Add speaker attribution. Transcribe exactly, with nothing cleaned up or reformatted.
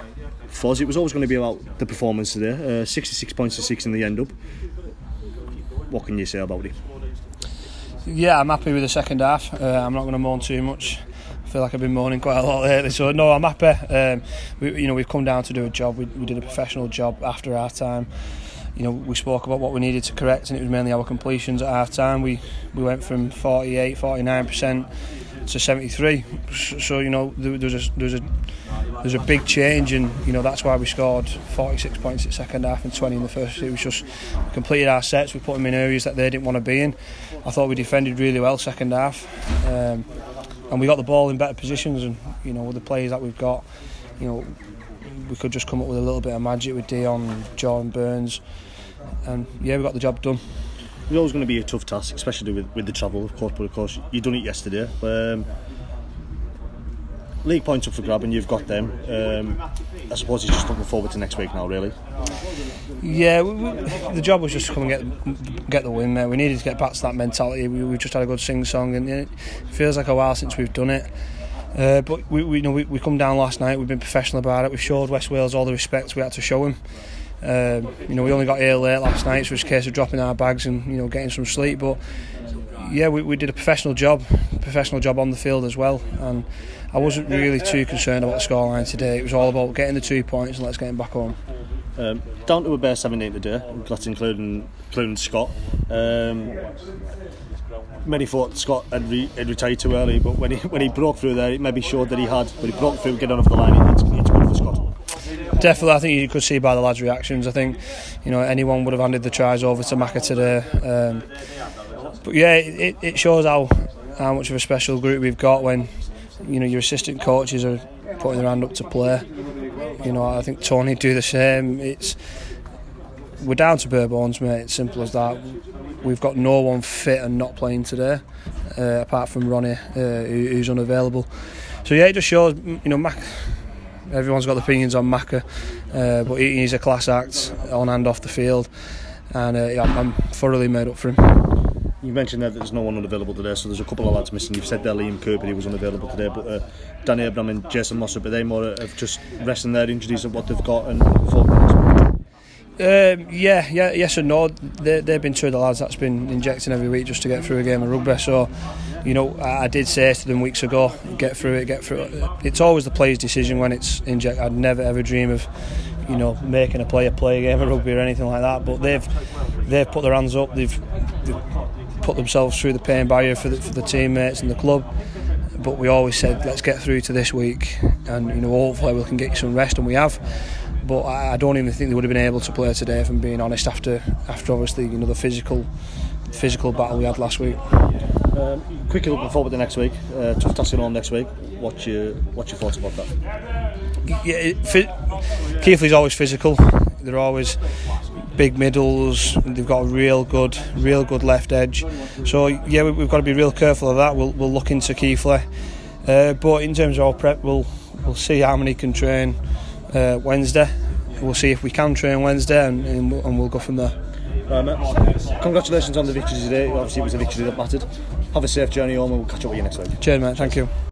Speaker 1: Foz, it was always going to be about the performance today. Uh, sixty-six points to six in the end up. What can you say about it?
Speaker 2: Yeah, I'm happy with the second half. Uh, I'm not going to moan too much. I feel like I've been moaning quite a lot lately, so no, I'm happy. Um, we, you know, we've come down to do a job. We, we did a professional job after our time. You know, we spoke about what we needed to correct, and it was mainly our completions at half time. We we went from forty-eight, forty-nine percent to seventy-three. So you know, there, there was a there was a there's a big change, and you know that's why we scored forty-six points in the second half and twenty in the first. It was just we completed our sets. We put them in areas that they didn't want to be in. I thought we defended really well second half, um, and we got the ball in better positions. And you know, with the players that we've got, you know, we could just come up with a little bit of magic with Dion, Jordan Burns, and yeah, we got the job done.
Speaker 1: It was always going to be a tough task, especially with, with the travel, of course. But of course, you done it yesterday. Um, league points up for grab, and you've got them. Um, I suppose it's just looking forward to next week now, really.
Speaker 2: Yeah, we, we, the job was just to come and get get the win, mate. We needed to get back to that mentality. We, we just had a good sing-song, and it feels like a while since we've done it. Uh, but we, we, you know, we, we come down last night. We've been professional about it. We've showed West Wales all the respect we had to show them. Um, you know, we only got here late last night, so it was a case of dropping our bags and you know getting some sleep. But yeah, we, we did a professional job, professional job on the field as well. And I wasn't really too concerned about the scoreline today. It was all about getting the two points and let's get him back home.
Speaker 1: Um, down to a bare seventeen today. That's including including Scott. Um, Many thought Scott had, re- had retired too early, but when he when he broke through there, it maybe showed that he had. When he broke through, getting off the line, it's, it's good for Scott.
Speaker 2: Definitely, I think you could see by the lads' reactions. I think you know anyone would have handed the tries over to Macca today. Um, but yeah, it, it shows how how much of a special group we've got when you know your assistant coaches are putting their hand up to play. You know, I think Tony do the same. It's we're down to bare bones, mate. It's simple as that. We've got no one fit and not playing today, uh, apart from Ronnie, uh, who, who's unavailable. So yeah, it just shows, you know, Mac. Everyone's got opinions on Macca, uh, but he, he's a class act on and off the field, and uh, yeah, I'm, I'm thoroughly made up for him.
Speaker 1: You mentioned that there's no one unavailable today, so there's a couple of lads missing. You've said there Liam Kirby, he was unavailable today, but uh, Danny Abraham and Jason Mossop, are they more of just resting their injuries of what they've got and performing?
Speaker 2: Um, yeah, yeah, yes and no. They, they've been two of the lads that's been injecting every week just to get through a game of rugby. So, you know, I, I did say to them weeks ago, get through it, get through it. It's always the player's decision when it's inject. I'd never ever dream of, you know, making a player play a game of rugby or anything like that. But they've they've put their hands up. They've, they've put themselves through the pain barrier for the, for the teammates and the club. But we always said, let's get through to this week, and you know, hopefully we can get you some rest, and we have. But I don't even think they would have been able to play today, if I'm being honest, after after obviously you know the physical physical battle we had last week.
Speaker 1: Um, quickly looking forward to next week, uh, tough task on next week. What's your what's your thoughts about that?
Speaker 2: Yeah, it, Keighley's always physical. They're always big middles. They've got a real good, real good left edge. So yeah, we've got to be real careful of that. We'll we'll look into Keighley, uh, but in terms of our prep, we'll we'll see how many can train. Uh, Wednesday, we'll see if we can train Wednesday, and, and, we'll, and we'll go from there.
Speaker 1: Right, mate. Congratulations on the victory today. Obviously, it was a victory that mattered. Have a safe journey home, and we'll catch up with you next week.
Speaker 2: Cheers, mate. Thank you.